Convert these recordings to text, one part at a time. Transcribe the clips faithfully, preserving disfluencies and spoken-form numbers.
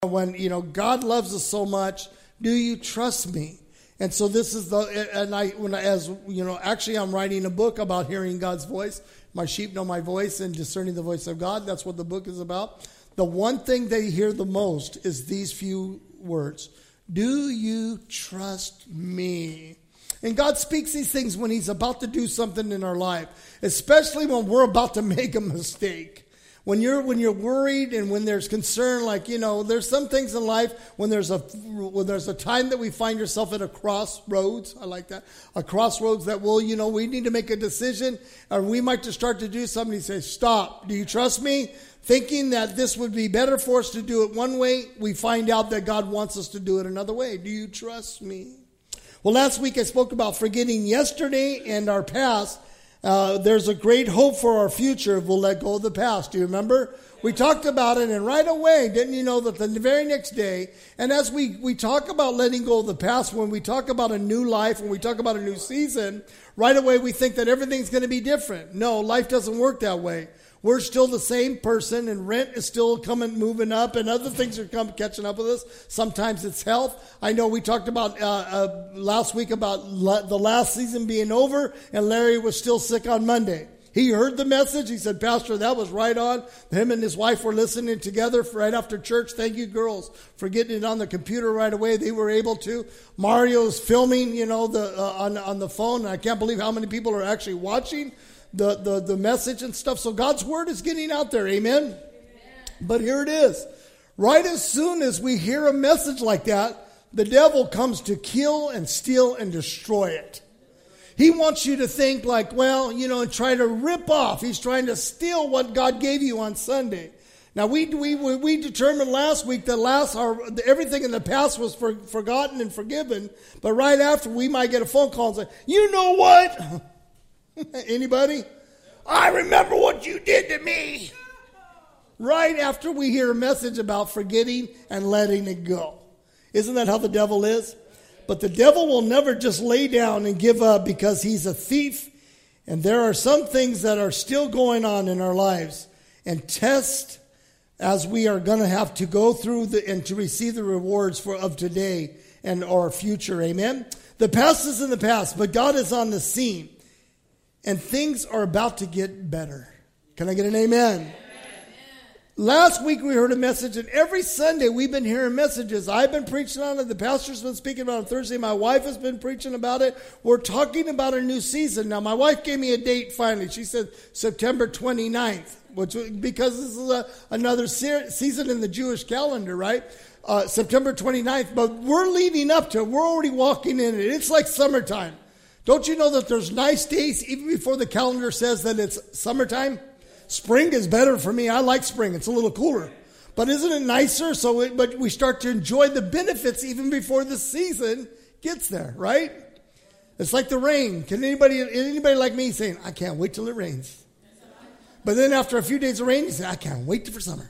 When, you know, God loves us so much, do you trust me? And so this is the, and I, when I, as, you know, actually I'm writing a book about hearing God's voice. My sheep know my voice and discerning the voice of God. That's what the book is about. The one thing they hear the most is these few words. Do you trust me? And God speaks these things when he's about to do something in our life, especially when we're about to make a mistake. When you're when you're worried and when there's concern, like, you know, there's some things in life when there's a when there's a time that we find yourself at a crossroads. I like that. A crossroads that will, you know, we need to make a decision, or we might just start to do something. He says, stop. Do you trust me? Thinking that this would be better for us to do it one way, we find out that God wants us to do it another way. Do you trust me? Well, last week I spoke about forgetting yesterday and our past. Uh, there's a great hope for our future if we'll let go of the past. Do you remember? We talked about it, and right away, didn't you know that the very next day, and as we, we talk about letting go of the past, when we talk about a new life, when we talk about a new season, right away we think that everything's going to be different. No, life doesn't work that way. We're still the same person, and rent is still coming, moving up, and other things are come, catching up with us. Sometimes it's health. I know we talked about uh, uh, last week about la- the last season being over, and Larry was still sick on Monday. He heard the message. He said, Pastor, that was right on. Him and his wife were listening together right after church. Thank you, girls, for getting it on the computer right away. They were able to. Mario's filming, you know, the uh, on, on the phone. I can't believe how many people are actually watching the, the, the message and stuff. So God's word is getting out there. Amen? Amen. But here it is. Right as soon as we hear a message like that, the devil comes to kill and steal and destroy it. He wants you to think like, well, you know, and try to rip off. He's trying to steal what God gave you on Sunday. Now, we we we determined last week that last our everything in the past was for, forgotten and forgiven. But right after, we might get a phone call and say, you know what? Anybody? I remember what you did to me. Right after we hear a message about forgetting and letting it go. Isn't that how the devil is? But the devil will never just lay down and give up because he's a thief. And there are some things that are still going on in our lives. And test as we are going to have to go through the, and to receive the rewards for of today and our future. Amen? The past is in the past, but God is on the scene. And things are about to get better. Can I get an amen? Amen. Last week we heard a message, and every Sunday we've been hearing messages. I've been preaching on it. The pastor's been speaking about it on Thursday. My wife has been preaching about it. We're talking about a new season. Now, my wife gave me a date finally. She said September twenty-ninth, which because this is a, another se- season in the Jewish calendar, right? Uh, September twenty-ninth. But we're leading up to it. We're already walking in it. It's like summertime. Don't you know that there's nice days even before the calendar says that it's summertime? Spring is better for me. I like spring. It's a little cooler. But isn't it nicer? So, it, but we start to enjoy the benefits even before the season gets there, right? It's like the rain. Can anybody, anybody like me saying, I can't wait till it rains? But then after a few days of rain, you say, I can't wait for summer.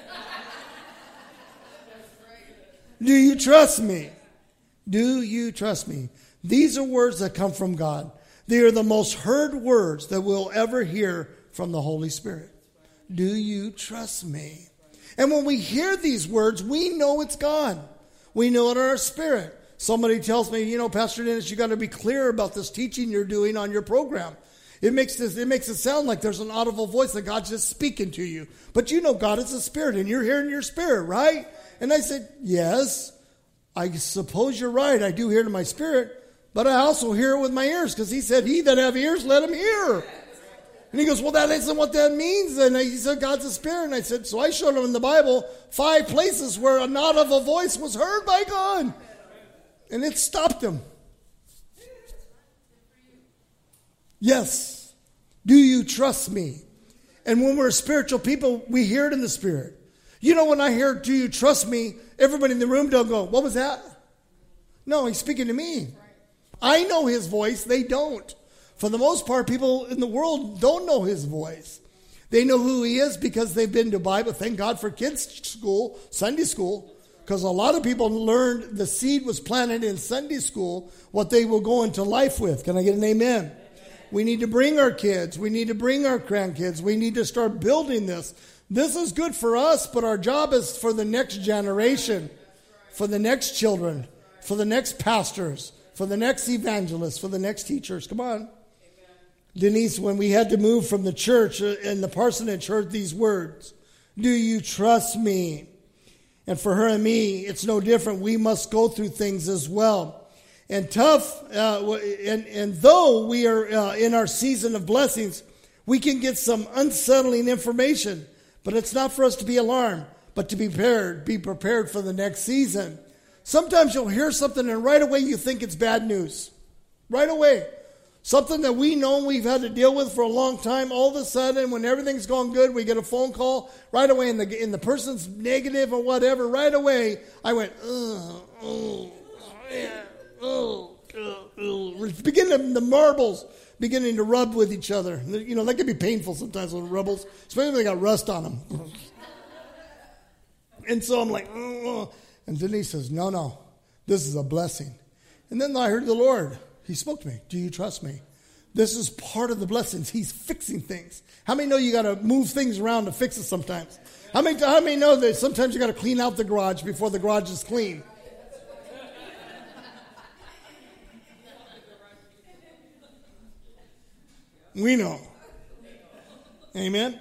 Do you trust me? Do you trust me? These are words that come from God. They are the most heard words that we'll ever hear from the Holy Spirit. Do you trust me? And when we hear these words, we know it's God. We know it in our spirit. Somebody tells me, you know, Pastor Dennis, you got to be clear about this teaching you're doing on your program. It makes this, it makes it sound like there's an audible voice that God's just speaking to you. But you know God is a spirit, and you're hearing your spirit, right? And I said, yes, I suppose you're right. I do hear to my spirit. But I also hear it with my ears, because he said, he that have ears, let him hear. And he goes, well, that isn't what that means. And he said, God's a spirit. And I said, so I showed him in the Bible five places where a nod of a voice was heard by God. And it stopped him. Yes. Do you trust me? And when we're spiritual people, we hear it in the spirit. You know, when I hear, do you trust me? Everybody in the room don't go, what was that? No, he's speaking to me. I know his voice. They don't. For the most part, people in the world don't know his voice. They know who he is because they've been to Bible. Thank God for kids' school, Sunday school. Because a lot of people learned the seed was planted in Sunday school, what they will go into life with. Can I get an amen? Amen. We need to bring our kids. We need to bring our grandkids. We need to start building this. This is good for us, but our job is for the next generation, for the next children, for the next pastors, for the next evangelists, for the next teachers. Come on. Amen. Denise, when we had to move from the church and the parsonage, heard these words, do you trust me? And for her and me, it's no different. We must go through things as well. And tough, uh, and, and though we are uh, in our season of blessings, we can get some unsettling information. But it's not for us to be alarmed, but to be prepared, be prepared for the next season. Sometimes you'll hear something and right away you think it's bad news. Right away. Something that we know we've had to deal with for a long time. All of a sudden, when everything's going good, we get a phone call right away and the, and the person's negative or whatever. Right away, I went, oh, oh, yeah, oh, oh, oh. It's beginning, the marbles beginning to rub with each other. You know, that can be painful sometimes with rubbles, especially when they got rust on them. And so I'm like, oh. And Denise says, no, no, this is a blessing. And then I heard the Lord. He spoke to me. Do you trust me? This is part of the blessings. He's fixing things. How many know you got to move things around to fix it sometimes? How many, how many know that sometimes you got to clean out the garage before the garage is clean? We know. Amen.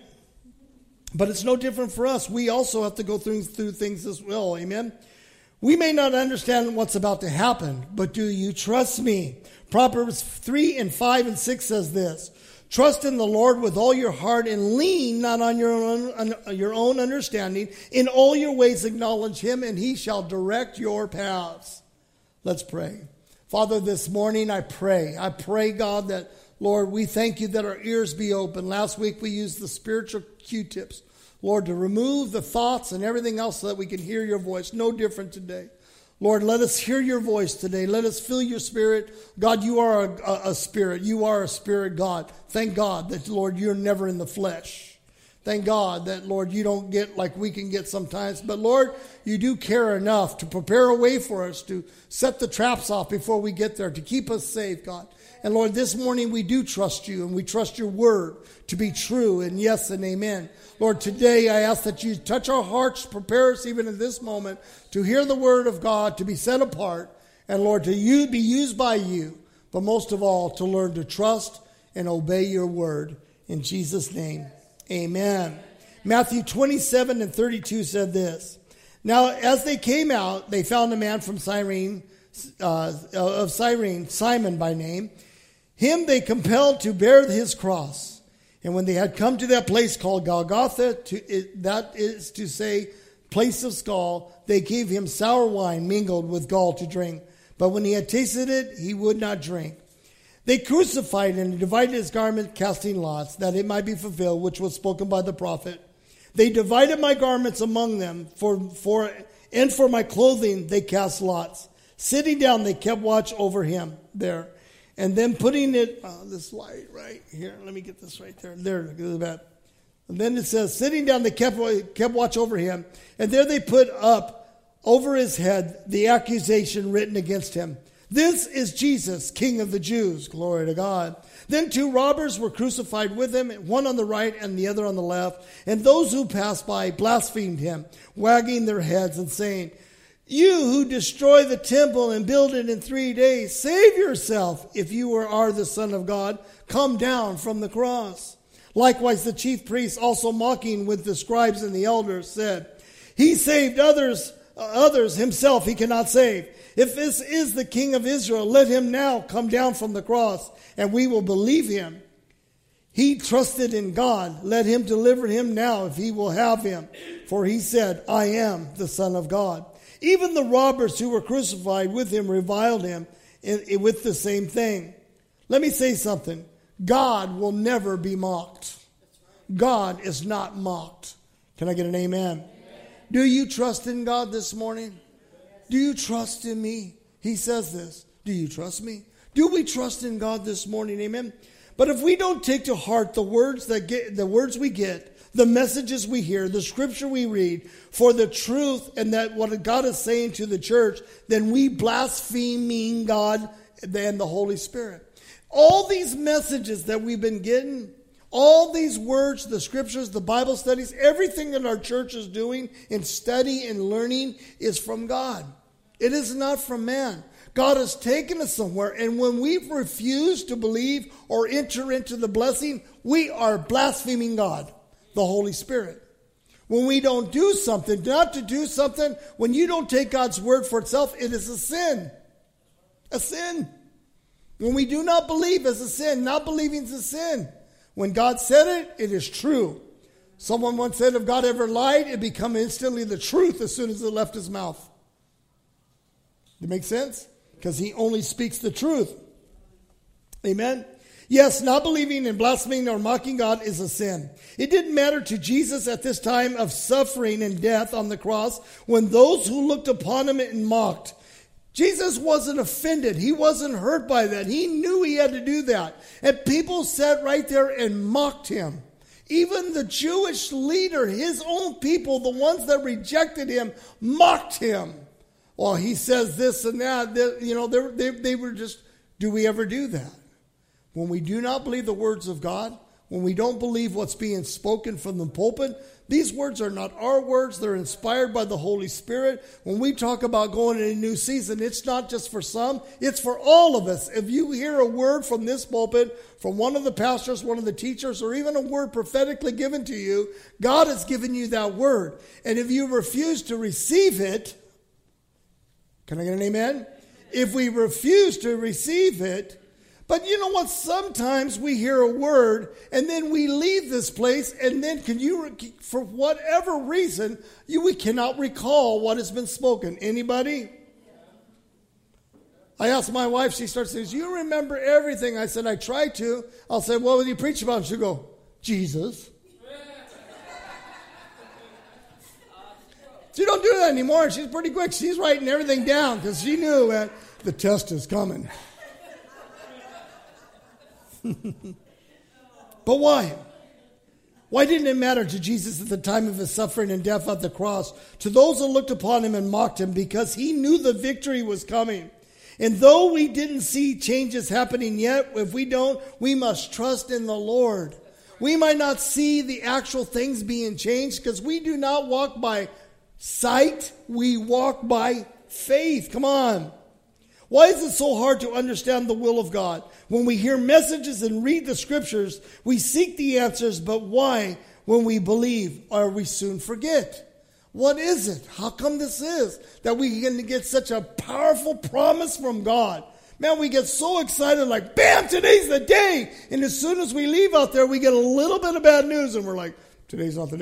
But it's no different for us. We also have to go through, through things as well. Amen. We may not understand what's about to happen, but do you trust me? Proverbs three and five and six says this. Trust in the Lord with all your heart and lean not on your own, on your own understanding. In all your ways acknowledge him and he shall direct your paths. Let's pray. Father, this morning I pray. I pray, God, that Lord, we thank you that our ears be open. Last week we used the spiritual Q-tips, Lord, to remove the thoughts and everything else so that we can hear your voice. No different today. Lord, let us hear your voice today. Let us feel your spirit. God, you are a, a, a spirit. You are a spirit, God. Thank God that, Lord, you're never in the flesh. Thank God that, Lord, you don't get like we can get sometimes. But, Lord, you do care enough to prepare a way for us, to set the traps off before we get there, to keep us safe, God. And Lord, this morning we do trust you and we trust your word to be true and yes and amen. Lord, today I ask that you touch our hearts, prepare us even in this moment to hear the word of God, to be set apart, and Lord, to you be used by you, but most of all, to learn to trust and obey your word. In Jesus' name, amen. Matthew twenty-seven and thirty-two said this. Now, as they came out, they found a man from Cyrene, uh, of Cyrene, Simon by name. Him they compelled to bear his cross. And when they had come to that place called Golgotha, to, it, that is to say, place of skull, they gave him sour wine mingled with gall to drink. But when he had tasted it, he would not drink. They crucified him and divided his garment, casting lots, that it might be fulfilled, which was spoken by the prophet. They divided my garments among them, for, for and for my clothing they cast lots. Sitting down, they kept watch over him there. And then putting it, uh, this light right here, let me get this right there. There, look at that. And then it says, sitting down, they kept, kept watch over him. And there they put up over his head the accusation written against him. This is Jesus, King of the Jews. Glory to God. Then two robbers were crucified with him, one on the right and the other on the left. And those who passed by blasphemed him, wagging their heads and saying, you who destroy the temple and build it in three days, save yourself. If you are the Son of God, come down from the cross. Likewise, the chief priests, also mocking with the scribes and the elders, said, he saved others, uh, others himself he cannot save. If this is the King of Israel, let him now come down from the cross, and we will believe him. He trusted in God. Let him deliver him now if he will have him. For he said, I am the Son of God. Even the robbers who were crucified with him reviled him in, in, with the same thing. Let me say something. God will never be mocked. God is not mocked. Can I get an amen? Amen. Do you trust in God this morning? Do you trust in me? He says this. Do you trust me? Do we trust in God this morning? Amen. But if we don't take to heart the words that get, the words we get, the messages we hear, the scripture we read, for the truth and that what God is saying to the church, then we blaspheme God and the Holy Spirit. All these messages that we've been getting, All these words, the scriptures, the Bible studies, everything that our church is doing in study and learning is from God. It is not from man. God has taken us somewhere, and when we refuse to believe or enter into the blessing, we are blaspheming God, the Holy Spirit. When we don't do something, not to do something, when you don't take God's word for itself, it is a sin. A sin. When we do not believe, it's a sin. Not believing is a sin. When God said it, it is true. Someone once said, if God ever lied, it become instantly the truth as soon as it left his mouth. Does it make sense? Because he only speaks the truth. Amen? Yes, not believing and blaspheming or mocking God is a sin. It didn't matter to Jesus at this time of suffering and death on the cross when those who looked upon him and mocked. Jesus wasn't offended. He wasn't hurt by that. He knew he had to do that. And people sat right there and mocked him. Even the Jewish leader, his own people, the ones that rejected him, mocked him. Well, he says this and that. They, you know, they, they, they were just, do we ever do that? When we do not believe the words of God, when we don't believe what's being spoken from the pulpit, these words are not our words. They're inspired by the Holy Spirit. When we talk about going in a new season, it's not just for some. It's for all of us. If you hear a word from this pulpit, from one of the pastors, one of the teachers, or even a word prophetically given to you, God has given you that word. And if you refuse to receive it, can I get an amen? If we refuse to receive it, but you know what? Sometimes we hear a word and then we leave this place and then can you, for whatever reason, you, we cannot recall what has been spoken. Anybody? I asked my wife, she starts saying, you remember everything. I said, I try to. I'll say, what would you preach about? She'll go, Jesus. She don't do that anymore. She's pretty quick. She's writing everything down because she knew that the test is coming. But why? Why didn't it matter to Jesus at the time of his suffering and death at the cross? To those who looked upon him and mocked him, because he knew the victory was coming. And though we didn't see changes happening yet, if we don't, we must trust in the Lord. We might not see the actual things being changed because we do not walk by sight. We walk by faith. Come on. Why is it so hard to understand the will of God? When we hear messages and read the scriptures, we seek the answers, but why, when we believe, are we soon forget? What is it? How come this is that we can get such a powerful promise from God? Man, we get so excited like, bam, today's the day. And as soon as we leave out there, we get a little bit of bad news and we're like, today's not the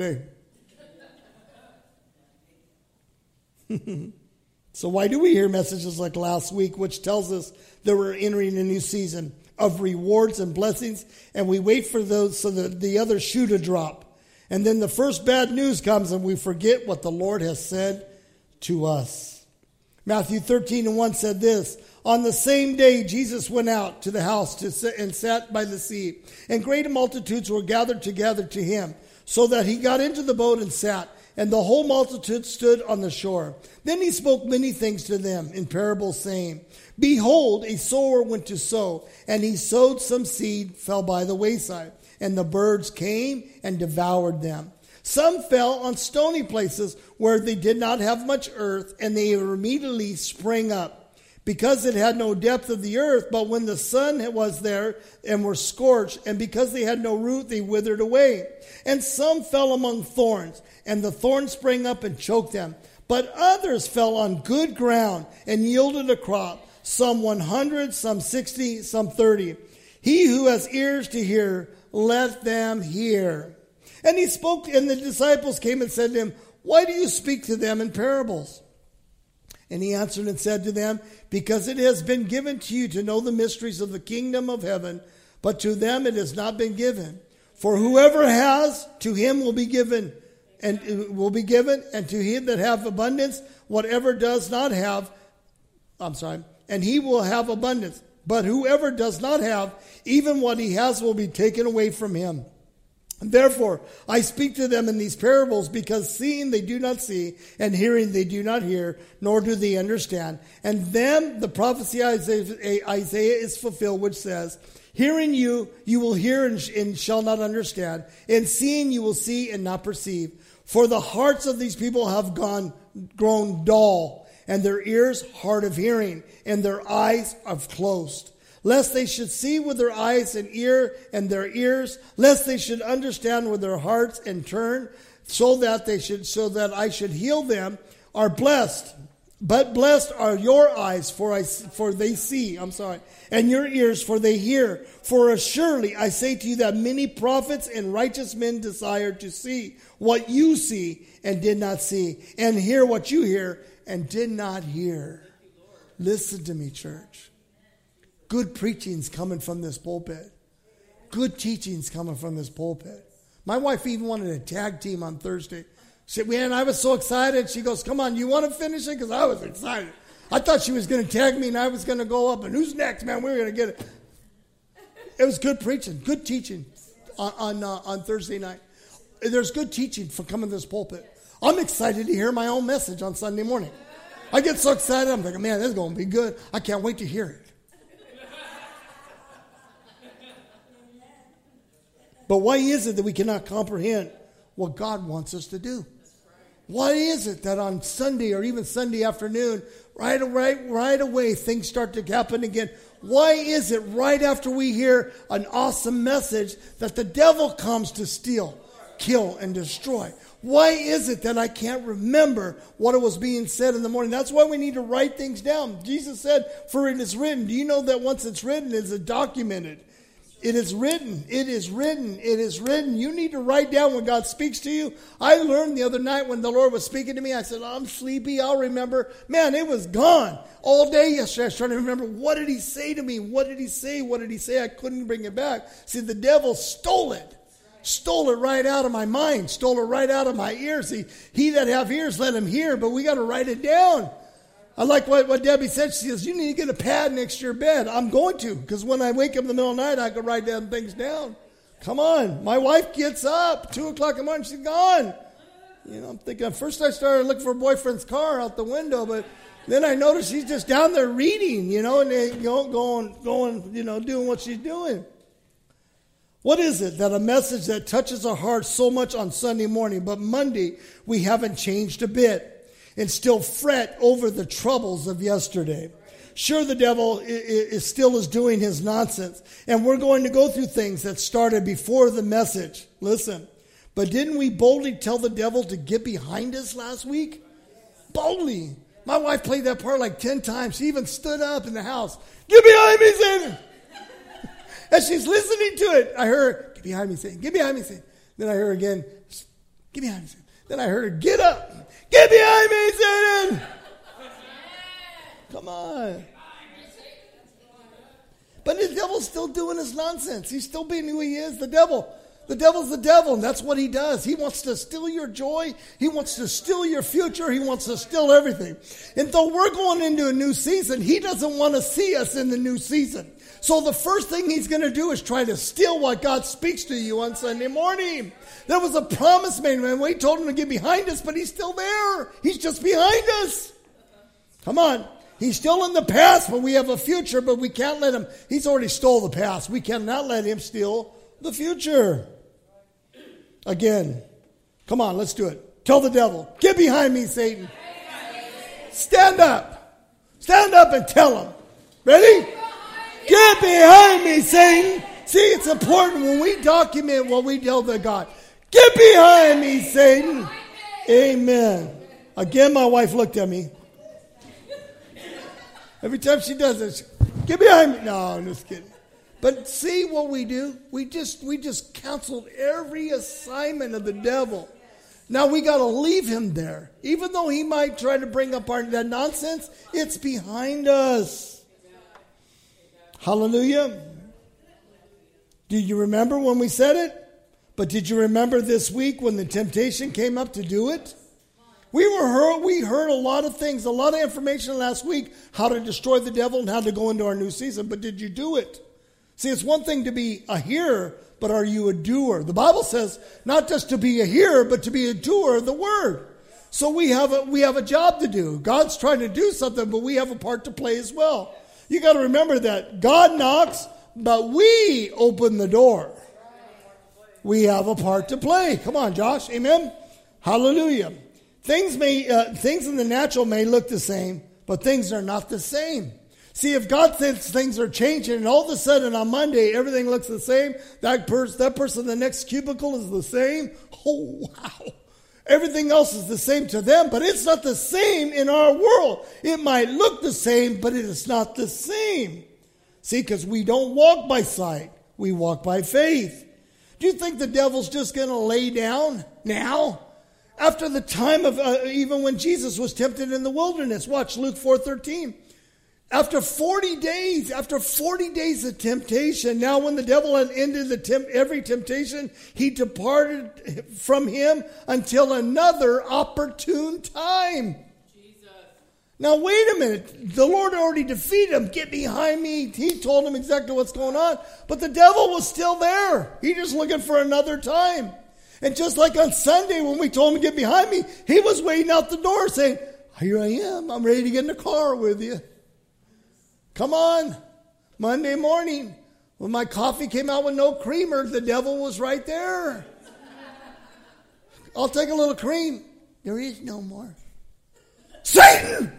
day. So why do we hear messages like last week, which tells us that we're entering a new season of rewards and blessings, and we wait for those so that the other shoe to drop. And then the first bad news comes and we forget what the Lord has said to us. Matthew thirteen and one said this, on the same day Jesus went out to the house to sit and sat by the sea, and great multitudes were gathered together to him, so that he got into the boat and sat. And the whole multitude stood on the shore. Then he spoke many things to them in parables, saying, behold, a sower went to sow, and he sowed some seed, fell by the wayside, and the birds came and devoured them. Some fell on stony places where they did not have much earth, and they immediately sprang up, because it had no depth of the earth. But when the sun was there and were scorched, and because they had no root, they withered away. And some fell among thorns, and the thorns sprang up and choked them. But others fell on good ground and yielded a crop, some one hundred, some sixty, some thirty. He who has ears to hear, let them hear. And he spoke, and the disciples came and said to him, why do you speak to them in parables? And he answered and said to them, because it has been given to you to know the mysteries of the kingdom of heaven, but to them it has not been given. For whoever has, to him will be given, and it will be given, and to him that have abundance, whatever does not have, I'm sorry, and he will have abundance. But whoever does not have, even what he has will be taken away from him. Therefore, I speak to them in these parables, because seeing they do not see, and hearing they do not hear, nor do they understand. And then the prophecy Isaiah, Isaiah is fulfilled, which says, Hearing you, you will hear and, and shall not understand. And seeing, you will see and not perceive. For the hearts of these people have gone grown dull, and their ears hard of hearing, and their eyes have closed. Lest they should see with their eyes and ear and their ears, lest they should understand with their hearts and turn, so that they should, so that I should heal them, are blessed. But blessed are your eyes, for I, for they see, I'm sorry, and your ears, for they hear. For surely I say to you that many prophets and righteous men desire to see what you see and did not see, and hear what you hear and did not hear. Listen to me, church. Good preaching's coming from this pulpit. Good teaching's coming from this pulpit. My wife even wanted a tag team on Thursday. She said, man, I was so excited. She goes, come on, you want to finish it? Because I was excited. I thought she was going to tag me and I was going to go up. And who's next, man? We were going to get it. It was good preaching, good teaching on on, uh, on Thursday night. There's good teaching for coming to this pulpit. I'm excited to hear my own message on Sunday morning. I get so excited. I'm thinking, man, this is going to be good. I can't wait to hear it. But why is it that we cannot comprehend what God wants us to do? Why is it that on Sunday or even Sunday afternoon, right, right, right away, things start to happen again? Why is it right after we hear an awesome message that the devil comes to steal, kill, and destroy? Why is it that I can't remember what it was being said in the morning? That's why we need to write things down. Jesus said, for it is written. Do you know that once it's written, it's documented? It is written. It is written. It is written. You need to write down when God speaks to you. I learned the other night when the Lord was speaking to me, I said, oh, I'm sleepy. I'll remember. Man, it was gone. All day yesterday, I was trying to remember, what did he say to me? What did he say? What did he say? I couldn't bring it back. See, the devil stole it. Stole it right out of my mind. Stole it right out of my ears. He, he that have ears, let him hear. But we got to write it down. I like what, what Debbie said. She says, you need to get a pad next to your bed. I'm going to, because when I wake up in the middle of the night, I can write down things down. Come on. My wife gets up, two o'clock in the morning, she's gone. You know, I'm thinking, at first I started looking for a boyfriend's car out the window, but then I noticed she's just down there reading, you know, and they, you know, going, going, you know, doing what she's doing. What is it that a message that touches our hearts so much on Sunday morning, but Monday we haven't changed a bit? And still fret over the troubles of yesterday. Sure, the devil is still is doing his nonsense. And we're going to go through things that started before the message. Listen, but didn't we boldly tell the devil to get behind us last week? Boldly. My wife played that part like ten times. She even stood up in the house. Get behind me, Satan. As she's listening to it, I heard her, get behind me, Satan. Get behind me, Satan. Then I heard her again, get behind me, Satan. Then I heard her, get up. Get behind me, Satan! Come on. But the devil's still doing his nonsense. He's still being who he is, the devil. The devil's the devil, and that's what he does. He wants to steal your joy. He wants to steal your future. He wants to steal everything. And though we're going into a new season, he doesn't want to see us in the new season. So the first thing he's going to do is try to steal what God speaks to you on Sunday morning. There was a promise made, man. We told him to get behind us, but he's still there. He's just behind us. Come on. He's still in the past, but we have a future, but we can't let him. He's already stole the past. We cannot let him steal the future. Again. Come on, let's do it. Tell the devil, get behind me, Satan. Stand up. Stand up and tell him. Ready? Get behind me, Satan. See, it's important when we document what we tell the God. Get behind me, Satan. Amen. Again, my wife looked at me. Every time she does this, get behind me. No, I'm just kidding. But see what we do? We just we just canceled every assignment of the devil. Now we got to leave him there. Even though he might try to bring up our that nonsense, it's behind us. Hallelujah. Do you remember when we said it? But did you remember this week when the temptation came up to do it? We were heard, we heard a lot of things, a lot of information last week, how to destroy the devil and how to go into our new season. But did you do it? See, it's one thing to be a hearer, but are you a doer? The Bible says not just to be a hearer, but to be a doer of the word. So we have a, we have a job to do. God's trying to do something, but we have a part to play as well. You got to remember that God knocks, but we open the door. We have a part to play. Come on, Josh. Amen. Hallelujah. Things may, uh, things in the natural may look the same, but things are not the same. See, if God thinks things are changing and all of a sudden on Monday everything looks the same, that person, that person in the next cubicle is the same. Oh, wow. Everything else is the same to them, but it's not the same in our world. It might look the same, but it is not the same. See, because we don't walk by sight. We walk by faith. Do you think the devil's just going to lay down now? After the time of, uh, even when Jesus was tempted in the wilderness. Watch Luke four thirteen. After forty days, after forty days of temptation, now when the devil had ended the temp- every temptation, he departed from him until another opportune time. Jesus. Now wait a minute. The Lord already defeated him. Get behind me. He told him exactly what's going on. But the devil was still there. He just looking for another time. And just like on Sunday when we told him to get behind me, he was waiting out the door saying, here I am. I'm ready to get in the car with you. Come on. Monday morning, when my coffee came out with no creamer, the devil was right there. I'll take a little cream. There is no more. Satan!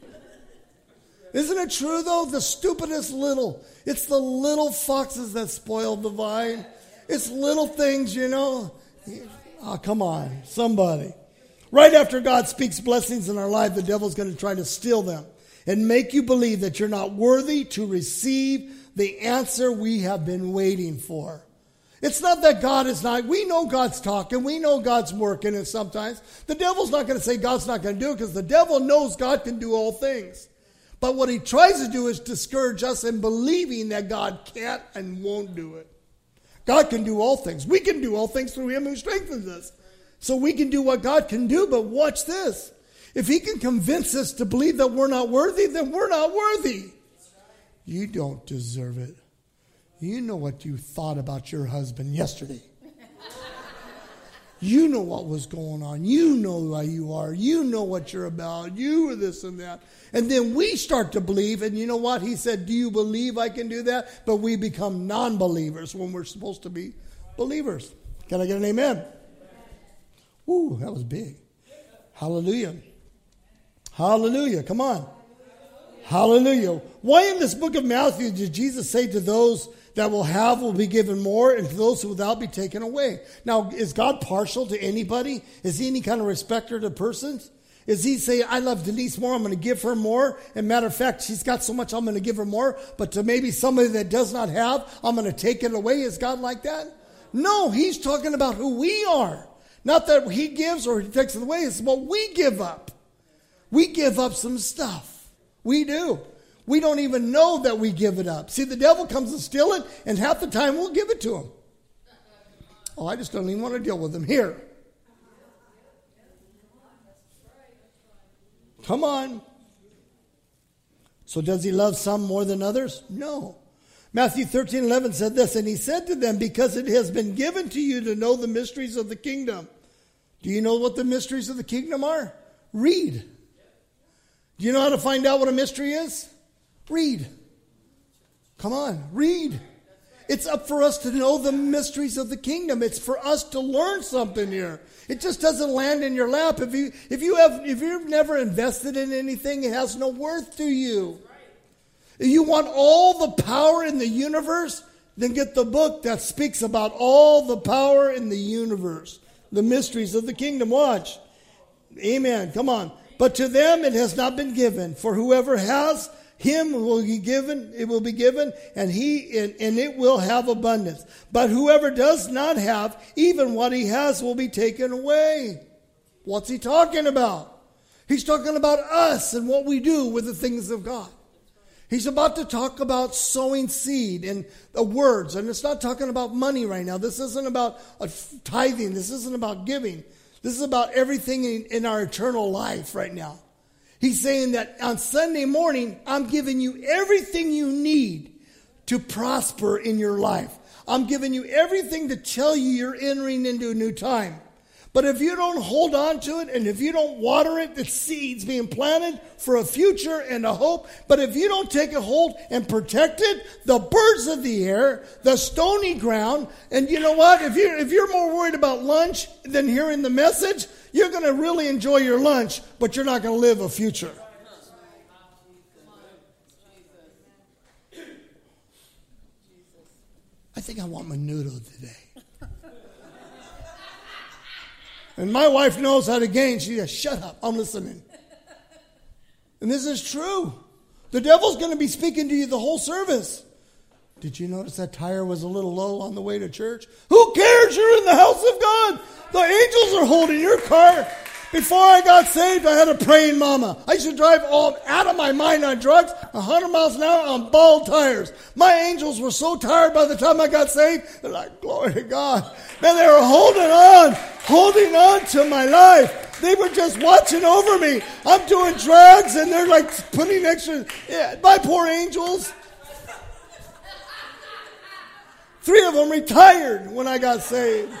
Isn't it true, though? The stupidest little. It's the little foxes that spoil the vine. It's little things, you know. Oh, come on, somebody. Right after God speaks blessings in our life, the devil's going to try to steal them and make you believe that you're not worthy to receive the answer we have been waiting for. It's not that God is not. We know God's talking. We know God's working. And sometimes the devil's not going to say God's not going to do it because the devil knows God can do all things. But what he tries to do is discourage us in believing that God can't and won't do it. God can do all things. We can do all things through him who strengthens us. So we can do what God can do, but watch this. If he can convince us to believe that we're not worthy, then we're not worthy. You don't deserve it. You know what you thought about your husband yesterday. You know what was going on. You know who you are. You know what you're about. You are this and that. And then we start to believe, and you know what? He said, do you believe I can do that? But we become non-believers when we're supposed to be believers. Can I get an amen? Ooh, that was big. Hallelujah. Hallelujah. Come on. Hallelujah. Why in this book of Matthew did Jesus say to those that will have will be given more, and to those who without be taken away? Now, is God partial to anybody? Is he any kind of respecter to persons? Is he saying, I love Denise more, I'm going to give her more? And matter of fact, she's got so much, I'm going to give her more. But to maybe somebody that does not have, I'm going to take it away. Is God like that? No, he's talking about who we are. Not that he gives or he takes it away. It's what we give up. We give up some stuff. We do. We don't even know that we give it up. See, the devil comes to steal it, and half the time we'll give it to him. Oh, I just don't even want to deal with him. Here. Come on. So does he love some more than others? No. Matthew thirteen eleven said this, and he said to them, because it has been given to you to know the mysteries of the kingdom. Do you know what the mysteries of the kingdom are? Read. Do you know how to find out what a mystery is? Read. Come on, read. It's up for us to know the mysteries of the kingdom. It's for us to learn something here. It just doesn't land in your lap. If you if you have if you've never invested in anything, it has no worth to you. If you want all the power in the universe, then get the book that speaks about all the power in the universe. The mysteries of the kingdom. Watch. Amen. Come on. But to them it has not been given. For whoever has, him will be given, it will be given, and he and, and it will have abundance. But whoever does not have, even what he has will be taken away. What's he talking about? He's talking about us and what we do with the things of God. He's about to talk about sowing seed and the words. And it's not talking about money right now. This isn't about tithing. This isn't about giving. This is about everything in, in our eternal life right now. He's saying that on Sunday morning, I'm giving you everything you need to prosper in your life. I'm giving you everything to tell you you're entering into a new time. But if you don't hold on to it and if you don't water it, the seed's being planted for a future and a hope. But if you don't take a hold and protect it, the birds of the air, the stony ground, and you know what? If you're, if you're more worried about lunch than hearing the message, you're going to really enjoy your lunch, but you're not going to live a future. I think I want menudo today. And my wife knows how to gain. She says, shut up, I'm listening. And this is true. The devil's going to be speaking to you the whole service. Did you notice that tire was a little low on the way to church? Who cares? You're in the house of God. The angels are holding your car. Before I got saved, I had a praying mama. I used to drive all out of my mind on drugs, one hundred miles an hour on bald tires. My angels were so tired by the time I got saved. They're like, glory to God. Man, they were holding on, holding on to my life. They were just watching over me. I'm doing drugs, and they're like putting extra. Yeah, my poor angels. Three of them retired when I got saved.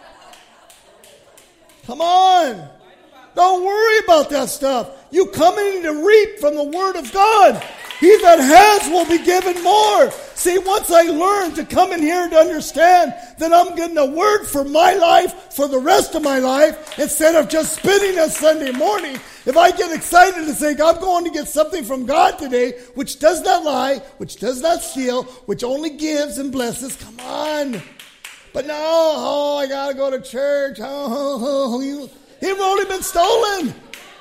Come on. Don't worry about that stuff. You come in to reap from the Word of God. He that has will be given more. See, once I learned to come in here to understand that I'm getting a word for my life, for the rest of my life, instead of just spinning a Sunday morning, if I get excited and say, I'm going to get something from God today, which does not lie, which does not steal, which only gives and blesses, come on. But no, oh, I got to go to church. Oh, oh, oh, you... It's only been stolen.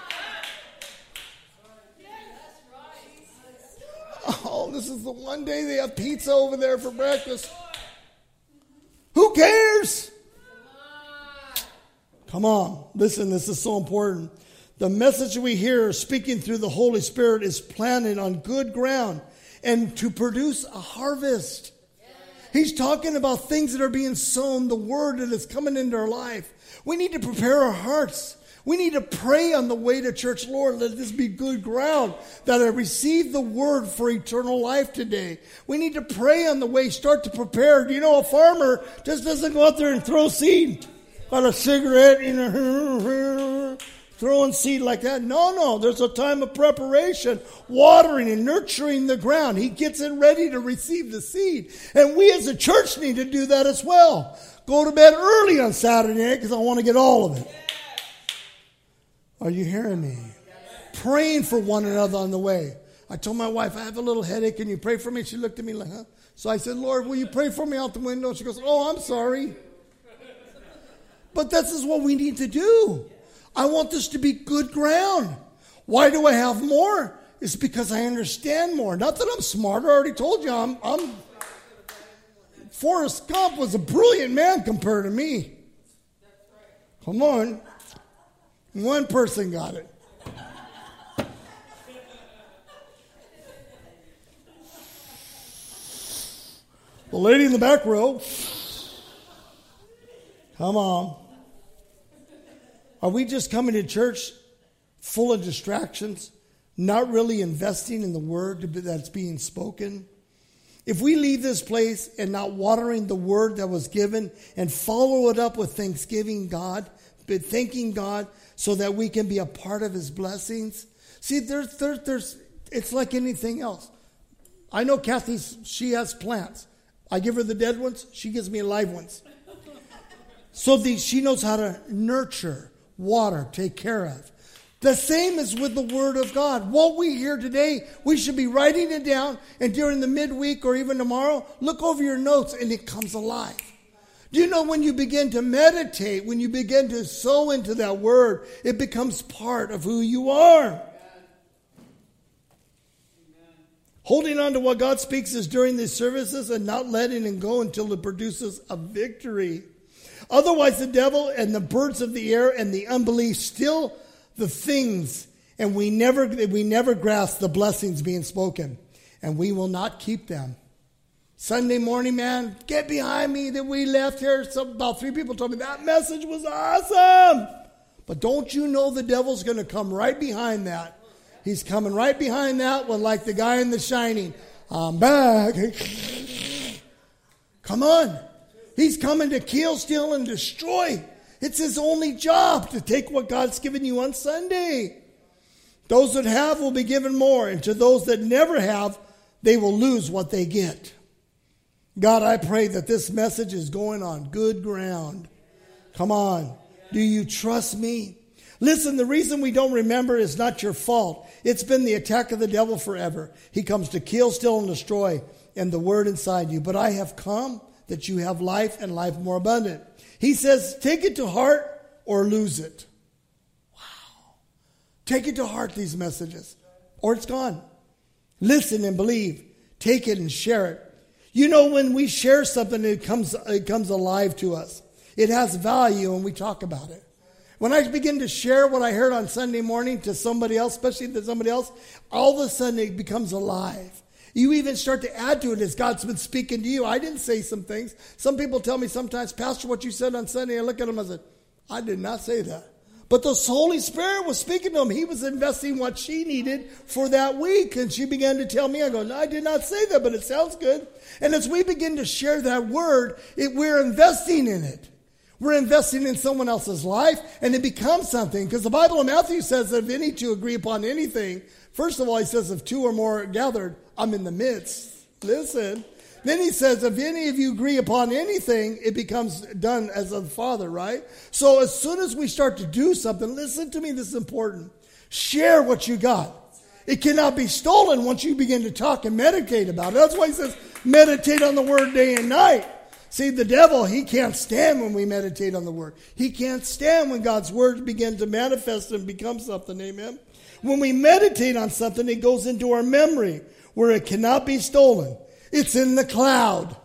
Oh, this is the one day they have pizza over there for breakfast. Who cares? Come on. Listen, this is so important. The message we hear speaking through the Holy Spirit is planted on good ground and to produce a harvest. He's talking about things that are being sown, the word that is coming into our life. We need to prepare our hearts. We need to pray on the way to church. Lord, let this be good ground that I receive the word for eternal life today. We need to pray on the way, start to prepare. You know, a farmer just doesn't go out there and throw seed. Got a cigarette, you know, throwing seed like that. No, no, there's a time of preparation, watering and nurturing the ground. He gets it ready to receive the seed. And we as a church need to do that as well. Go to bed early on Saturday night because I want to get all of it. Are you hearing me? Praying for one another on the way. I told my wife, I have a little headache. Can you pray for me? She looked at me like, huh? So I said, Lord, will you pray for me out the window? She goes, oh, I'm sorry. But this is what we need to do. I want this to be good ground. Why do I have more? It's because I understand more. Not that I'm smarter. I already told you I'm... I'm Forrest Gump was a brilliant man compared to me. Come on. One person got it. The lady in the back row. Come on. Are we just coming to church full of distractions, not really investing in the word that's being spoken? If we leave this place and not watering the word that was given and follow it up with thanksgiving God, but thanking God so that we can be a part of his blessings. See, there's, there's, there's, it's like anything else. I know Kathy's, she has plants. I give her the dead ones. She gives me live ones. So the, she knows how to nurture, water, take care of. The same is with the Word of God. What we hear today, we should be writing it down, and during the midweek or even tomorrow, look over your notes and it comes alive. Do you know when you begin to meditate, when you begin to sow into that Word, it becomes part of who you are. Amen. Holding on to what God speaks is during these services and not letting it go until it produces a victory. Otherwise, the devil and the birds of the air and the unbelief still the things, and we never we never grasp the blessings being spoken, and we will not keep them. Sunday morning, man, get behind me that we left here. Some, about three people told me that message was awesome. But don't you know the devil's going to come right behind that? He's coming right behind that one like the guy in The Shining. I'm back. Come on. He's coming to kill, steal, and destroy. It's his only job to take what God's given you on Sunday. Those that have will be given more, and to those that never have, they will lose what they get. God, I pray that this message is going on good ground. Come on. Do you trust me? Listen, the reason we don't remember is not your fault. It's been the attack of the devil forever. He comes to kill, steal, and destroy, and the word inside you. But I have come that you have life and life more abundant. He says, take it to heart or lose it. Wow. Take it to heart, these messages, or it's gone. Listen and believe. Take it and share it. You know, when we share something, it comes, it comes alive to us. It has value, and we talk about it. When I begin to share what I heard on Sunday morning to somebody else, especially to somebody else, all of a sudden it becomes alive. You even start to add to it as God's been speaking to you. I didn't say some things. Some people tell me sometimes, Pastor, what you said on Sunday, I look at them and I said, I did not say that. But the Holy Spirit was speaking to him. He was investing what she needed for that week. And she began to tell me, I go, no, I did not say that, but it sounds good. And as we begin to share that word, it, we're investing in it. We're investing in someone else's life, and it becomes something. Because the Bible in Matthew says that if any two agree upon anything, first of all, he says, if two or more are gathered, I'm in the midst. Listen. Then he says, if any of you agree upon anything, it becomes done as of the Father, right? So as soon as we start to do something, listen to me, this is important. Share what you got. It cannot be stolen once you begin to talk and meditate about it. That's why he says, meditate on the word day and night. See, the devil, he can't stand when we meditate on the word. He can't stand when God's word begins to manifest and become something, amen? When we meditate on something, it goes into our memory where it cannot be stolen. It's in the cloud.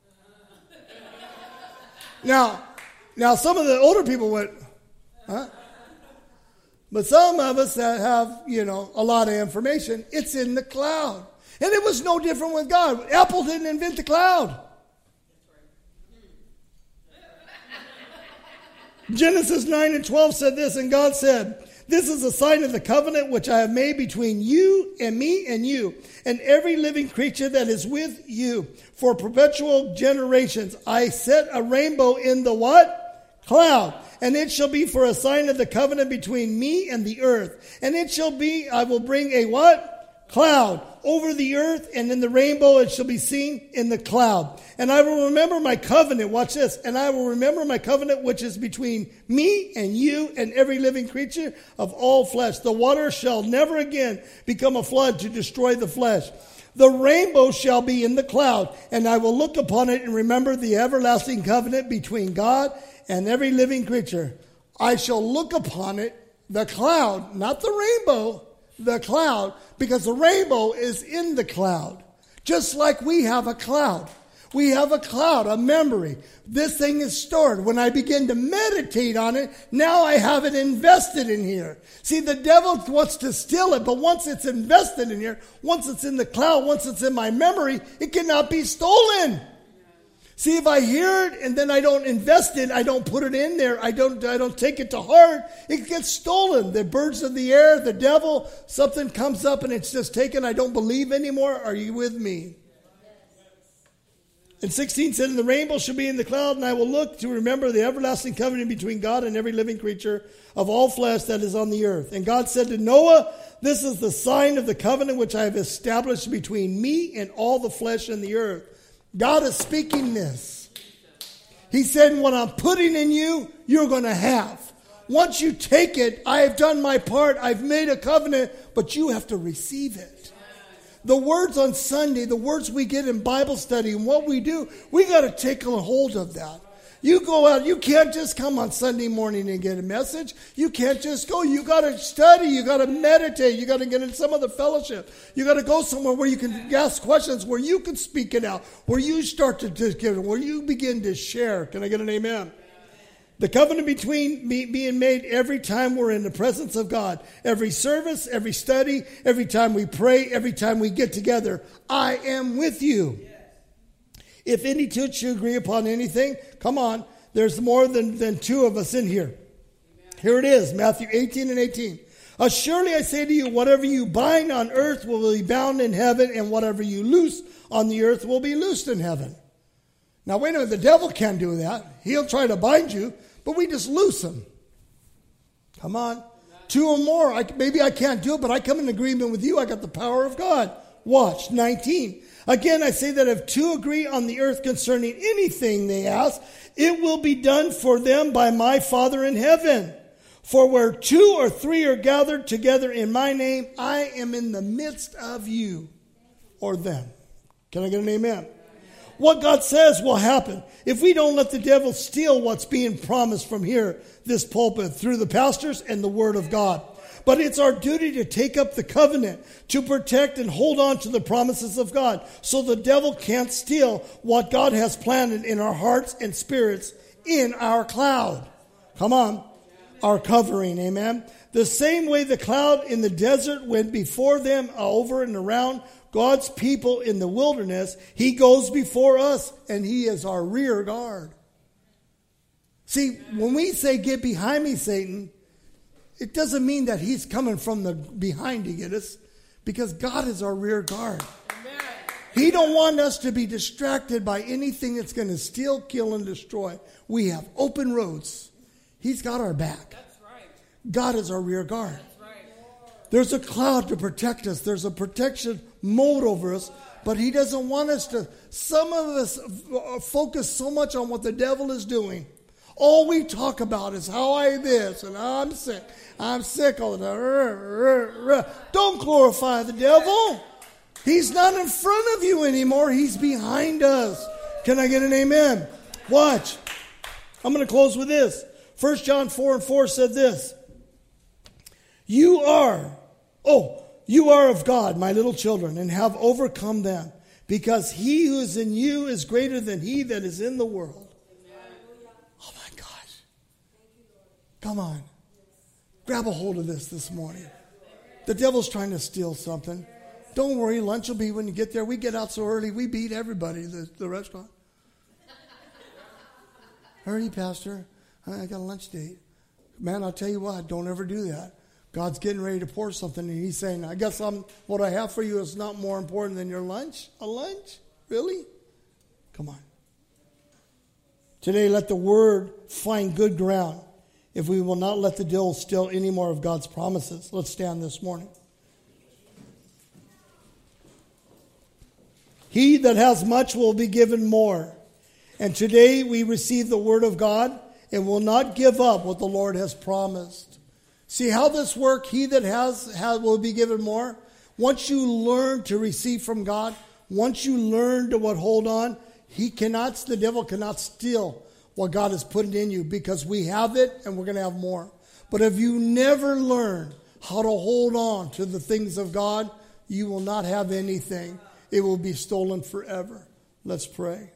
Now, now some of the older people went, huh? But some of us that have, you know, a lot of information, it's in the cloud. And it was no different with God. Apple didn't invent the cloud. Genesis nine and twelve said this, and God said, this is a sign of the covenant which I have made between you and me and you, and every living creature that is with you for perpetual generations. I set a rainbow in the what? Cloud. And it shall be for a sign of the covenant between me and the earth. And it shall be, I will bring a what? Cloud over the earth, and in the rainbow it shall be seen in the cloud. And I will remember my covenant, watch this, and I will remember my covenant which is between me and you and every living creature of all flesh. The water shall never again become a flood to destroy the flesh. The rainbow shall be in the cloud, and I will look upon it and remember the everlasting covenant between God and every living creature. I shall look upon it, the cloud, not the rainbow, the cloud, because the rainbow is in the cloud. Just like we have a cloud. We have a cloud, a memory. This thing is stored. When I begin to meditate on it, now I have it invested in here. See, the devil wants to steal it, but once it's invested in here, once it's in the cloud, once it's in my memory, it cannot be stolen. See, if I hear it and then I don't invest it, I don't put it in there, I don't I don't take it to heart, it gets stolen. The birds of the air, the devil, something comes up and it's just taken. I don't believe anymore. Are you with me? And sixteen said, and the rainbow shall be in the cloud, and I will look to remember the everlasting covenant between God and every living creature of all flesh that is on the earth. And God said to Noah, this is the sign of the covenant which I have established between me and all the flesh in the earth. God is speaking this. He said, what I'm putting in you, you're going to have. Once you take it, I have done my part. I've made a covenant, but you have to receive it. The words on Sunday, the words we get in Bible study and what we do, we got to take a hold of that. You go out, you can't just come on Sunday morning and get a message. You can't just go. You got to study. You got to meditate. You got to get in some other fellowship. You got to go somewhere where you can ask questions, where you can speak it out, where you start to give it, where you begin to share. Can I get an amen? The covenant between me being made every time we're in the presence of God. Every service, every study, every time we pray, every time we get together. I am with you. If any two should agree upon anything, come on, there's more than, than two of us in here. Here it is, Matthew eighteen and eighteen. Uh, surely I say to you, whatever you bind on earth will be bound in heaven, and whatever you loose on the earth will be loosed in heaven. Now, wait a minute, the devil can't do that. He'll try to bind you, but we just loose them. Come on. Two or more. I, maybe I can't do it, but I come in agreement with you. I got the power of God. Watch, nineteen. Again, I say that if two agree on the earth concerning anything they ask, it will be done for them by my Father in heaven. For where two or three are gathered together in my name, I am in the midst of you or them. Can I get an amen? What God says will happen. If we don't let the devil steal what's being promised from here, this pulpit, through the pastors and the Word of God. But it's our duty to take up the covenant, to protect and hold on to the promises of God, so the devil can't steal what God has planted in our hearts and spirits in our cloud. Come on. Our covering, amen. The same way the cloud in the desert went before them over and around God's people in the wilderness, he goes before us, and he is our rear guard. See, when we say, get behind me, Satan, it doesn't mean that he's coming from the behind to get us, because God is our rear guard. Amen. He don't want us to be distracted by anything that's going to steal, kill, and destroy. We have open roads. He's got our back. That's right. God is our rear guard. That's right. There's a cloud to protect us. There's a protection mode over us, but he doesn't want us to. Some of us focus so much on what the devil is doing. All we talk about is how I this and how I'm sick. I'm sick all the time. Don't glorify the devil. He's not in front of you anymore. He's behind us. Can I get an amen? Watch. I'm going to close with this. First John four and four said this. You are, oh, you are of God, my little children, and have overcome them, because he who is in you is greater than he that is in the world. Oh my gosh. Come on. Grab a hold of this this morning. The devil's trying to steal something. Don't worry, lunch will be when you get there. We get out so early, we beat everybody, the, the restaurant. Hurry, Pastor. I got a lunch date. Man, I'll tell you what, don't ever do that. God's getting ready to pour something, and he's saying, I guess I'm, what I have for you is not more important than your lunch? A lunch? Really? Come on. Today, let the word find good ground if we will not let the devil steal any more of God's promises. Let's stand this morning. He that has much will be given more. And today we receive the word of God and will not give up what the Lord has promised. See how this works? He that has, has will be given more. Once you learn to receive from God, once you learn to what hold on, he cannot, the devil cannot steal what God has put in you, because we have it and we're going to have more. But if you never learn how to hold on to the things of God, you will not have anything. It will be stolen forever. Let's pray.